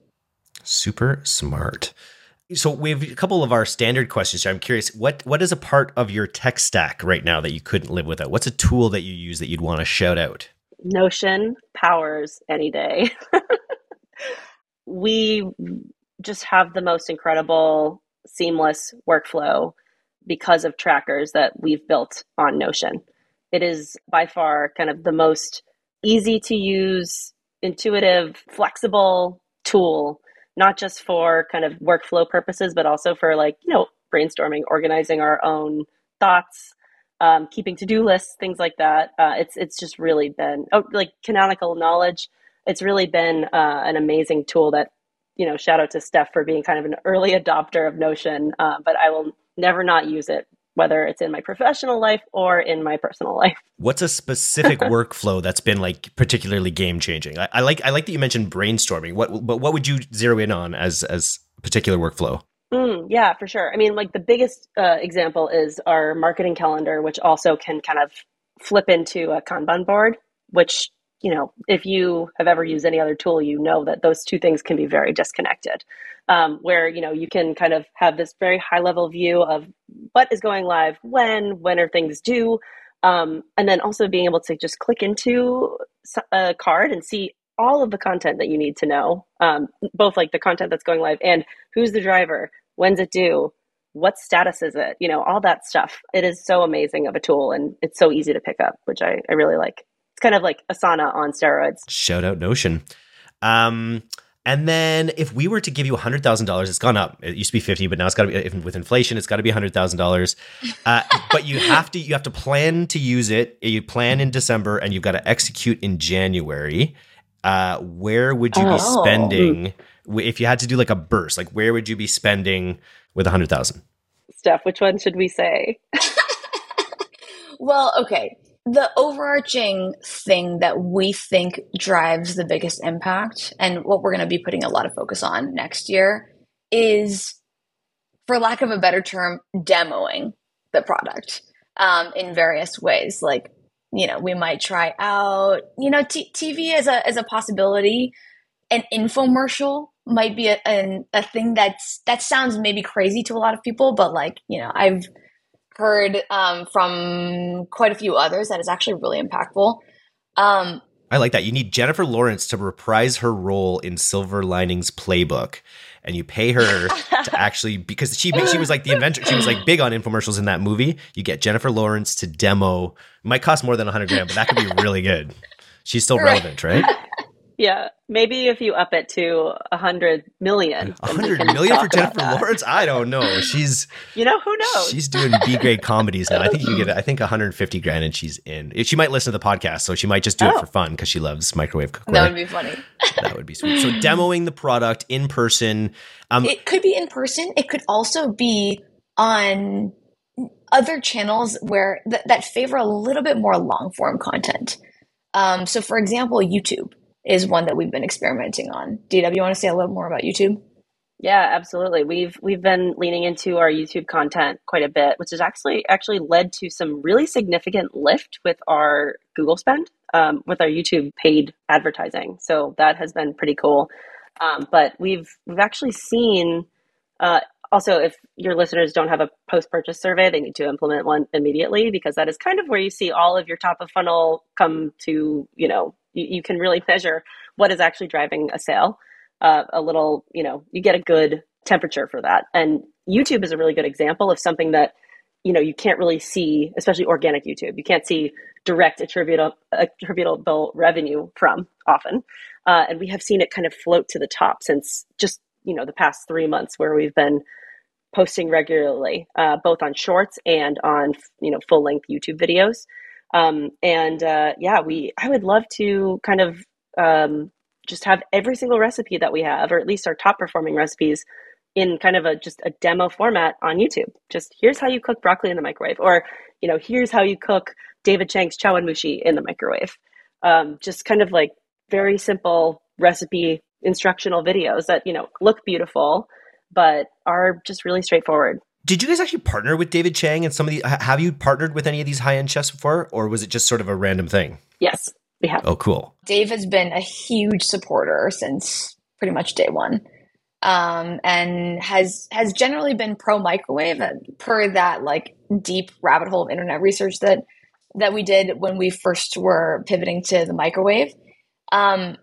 Super smart. So we have a couple of our standard questions here. I'm curious, what what is a part of your tech stack right now that you couldn't live without? What's a tool that you use that you'd want to shout out? Notion powers any day. We just have the most incredible, seamless workflow because of trackers that we've built on Notion. It is by far kind of the most easy to use, intuitive, flexible tool, not just for kind of workflow purposes, but also for like, you know, brainstorming, organizing our own thoughts, um, keeping to-do lists, things like that. Uh, it's it's just really been, oh, like Canonical Knowledge, it's really been uh, an amazing tool that, you know, shout out to Steph for being kind of an early adopter of Notion, uh, but I will never not use it, whether it's in my professional life or in my personal life. What's a specific workflow that's been like particularly game changing? I, I like I like that you mentioned brainstorming. What but what would you zero in on as as a particular workflow? Mm, yeah, for sure. I mean, like the biggest uh, example is our marketing calendar, which also can kind of flip into a Kanban board, which you know, if you have ever used any other tool, you know that those two things can be very disconnected. Um, where, you know, you can kind of have this very high level view of what is going live, when, when are things due. Um, and then also being able to just click into a card and see all of the content that you need to know, um, both like the content that's going live and who's the driver, when's it due, what status is it, you know, all that stuff. It is so amazing of a tool, and it's so easy to pick up, which I, I really like. It's kind of like Asana on steroids. Shout out Notion. Um, And then if we were to give you one hundred thousand dollars, it's gone up. It used to be fifty, but now it's got to be, with inflation, it's got to be one hundred thousand dollars. Uh, but you have to you have to plan to use it. You plan in December and you've got to execute in January. Uh, where would you be Oh. spending if you had to do like a burst? Like where would you be spending with one hundred thousand dollars? Steph, which one should we say? Well, okay. The overarching thing that we think drives the biggest impact, and what we're going to be putting a lot of focus on next year, is, for lack of a better term, demoing the product um, in various ways. Like, you know, we might try out, you know, t- TV as a as a possibility. An infomercial might be a, an, a thing that's that sounds maybe crazy to a lot of people, but like, you know, I've heard um, from quite a few others that is actually really impactful. Um, I like that. You need Jennifer Lawrence to reprise her role in Silver Linings Playbook, and you pay her to actually, because she she was like the inventor. She was like big on infomercials in that movie. You get Jennifer Lawrence to demo. It might cost more than a hundred grand, but that could be really good. She's still relevant, right? Yeah, maybe if you up it to a hundred million. A then we hundred can million for talk about Jennifer that. Lawrence? I don't know. She's You know, who knows? she's doing B grade comedies now. I think you get I think one hundred fifty grand and she's in. She might listen to the podcast, so she might just do it Oh. for fun because she loves microwave cookware. that would be funny. That would be sweet. So demoing the product in person. Um, It could be in person. It could also be on other channels where th- that favor a little bit more long form content. Um, so, for example, YouTube is one that we've been experimenting on. D W, you want to say a little more about YouTube? Yeah, absolutely. We've we've been leaning into our YouTube content quite a bit, which has actually actually led to some really significant lift with our Google spend, um, with our YouTube paid advertising. So that has been pretty cool. Um, but we've we've actually seen. Uh, also, if your listeners don't have a post-purchase survey, they need to implement one immediately, because that is kind of where you see all of your top of funnel come to. You know, you, you can really measure what is actually driving a sale. Uh, a little, you know, you get a good temperature for that. And YouTube is a really good example of something that, you know, you can't really see, especially organic YouTube. You can't see direct attributable, attributable revenue from often. Uh, and we have seen it kind of float to the top since just, you know, the past three months where we've been posting regularly, uh, both on shorts and on, you know, full length YouTube videos. Um, and uh, yeah, we, I would love to kind of, um, just have every single recipe that we have, or at least our top performing recipes, in kind of a just a demo format on YouTube. Just here's how you cook broccoli in the microwave, or, you know, here's how you cook David Chang's chawanmushi in the microwave. Um, just kind of like very simple recipe instructional videos that, you know, look beautiful, but are just really straightforward. did you guys actually partner with David Chang and some of the, have you partnered with any of these high-end chefs before, or was it just sort of a random thing? Yes, we have. Oh, cool. Dave has been a huge supporter since pretty much day one, um, and has has generally been pro microwave, per that like deep rabbit hole of internet research that that we did when we first were pivoting to the microwave. Um,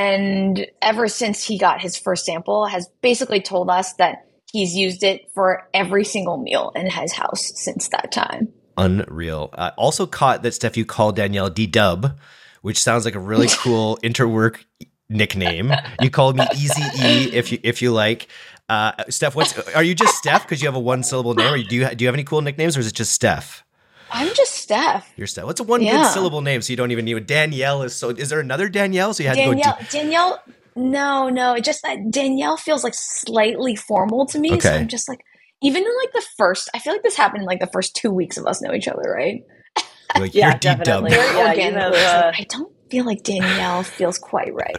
and ever since he got his first sample, has basically told us that he's used it for every single meal in his house since that time. Unreal. I uh, also caught that, Steph, you call Danielle D-Dub, which sounds like a really cool interwork nickname. You called me Easy E if you if you like. Uh, Steph, what's are you just Steph because you have a one syllable name, or do you do you have any cool nicknames, or is it just Steph? I'm just Steph. You're Steph. What's a one Yeah. good syllable name so you don't even need it? Danielle is so. Is there another Danielle? So you had Danielle, to go. Danielle, no, no, it just that Danielle feels like slightly formal to me. So Okay. I'm just like, even in like the first, I feel like this happened in like the first two weeks of us know each other, right? Do, like, Yeah, you're D-Dub. definitely. Very Yeah, you organically. have, It's like, uh, I don't feel like Danielle feels quite right.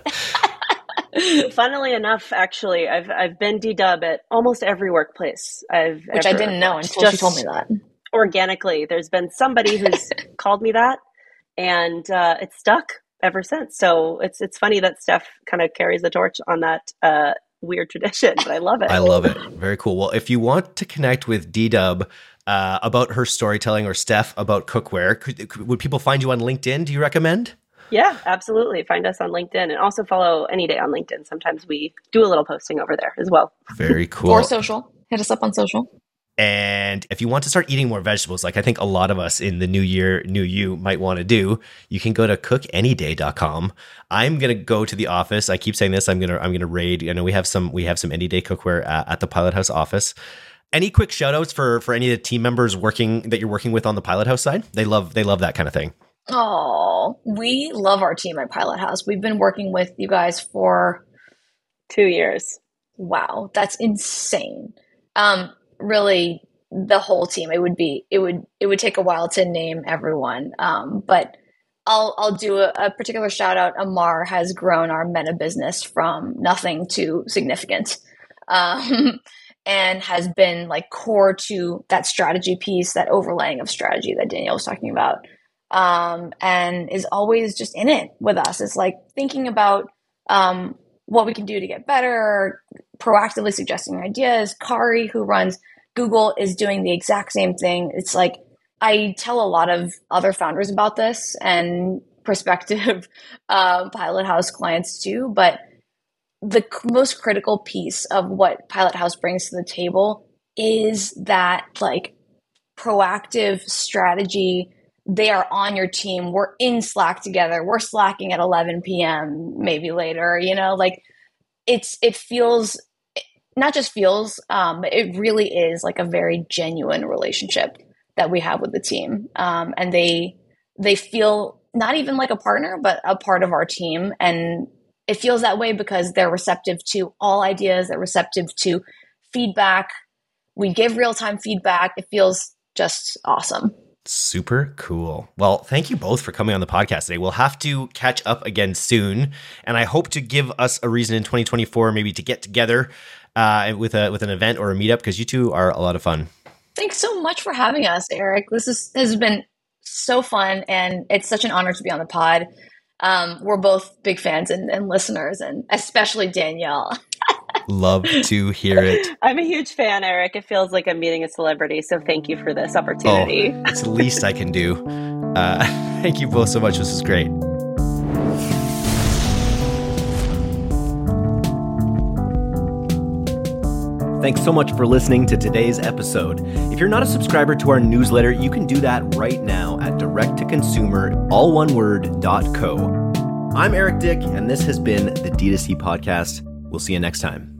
Funnily enough, actually, I've I've been D-Dub at almost every workplace I've Which I ever didn't know worked. until she Just told me that. organically. There's been somebody who's called me that, and uh, it stuck. ever since. So it's it's funny that Steph kind of carries the torch on that uh, weird tradition, but I love it. I love it. Very cool. Well, if you want to connect with D-Dub uh, about her storytelling or Steph about cookware, could, could, would people find you on LinkedIn? Do you recommend? Yeah, absolutely. Find us on LinkedIn and also follow Anyday on LinkedIn. Sometimes we do a little posting over there as well. Very cool. Or social. Hit us up on social. And if you want to start eating more vegetables, like I think a lot of us in the new year, new you might want to do, you can go to cook any day dot com. I'm going to go to the office. I keep saying this. I'm going to, I'm going to raid. I know we have some, we have some Anyday cookware at, at the Pilot House office. Any quick shout outs for, for any of the team members working that you're working with on the Pilot House side? They love, they love that kind of thing. Oh, we love our team at Pilot House. We've been working with you guys for two years. Wow. That's insane. Um, really the whole team. It would be, it would, it would take a while to name everyone. Um, but I'll, I'll do a, a particular shout out. Amar has grown our meta business from nothing to significant, um, and has been like core to that strategy piece, that overlaying of strategy that Danielle was talking about. Um, and is always just in it with us. It's like thinking about, um, what we can do to get better, proactively suggesting ideas. Kari, who runs Google, is doing the exact same thing. It's like, I tell a lot of other founders about this and prospective uh, Pilot House clients too, but the c- most critical piece of what Pilot House brings to the table is that like proactive strategy. They are on your team. We're in Slack together. We're slacking at eleven p.m. maybe later, you know, like it's, it feels, not just feels, um, but it really is like a very genuine relationship that we have with the team. Um, and they, they feel not even like a partner, but a part of our team. And it feels that way because they're receptive to all ideas. They're receptive to feedback. We give real-time feedback. It feels just awesome. Super cool. Well, thank you both for coming on the podcast today. We'll have to catch up again soon, and I hope to give us a reason in twenty twenty-four maybe to get together uh, with a with an event or a meetup, because you two are a lot of fun. Thanks so much for having us, Eric. This is, has been so fun, and it's such an honor to be on the pod. Um, we're both big fans and, and listeners, and especially Danielle. Love to hear it. I'm a huge fan, Eric. It feels like I'm meeting a celebrity, so thank you for this opportunity. Oh, it's the least I can do. Uh, thank you both so much. This is great. Thanks so much for listening to today's episode. If you're not a subscriber to our newsletter, you can do that right now at direct to consumer, all one word, dot co. I'm Eric Dick, and this has been the D two C Podcast. We'll see you next time.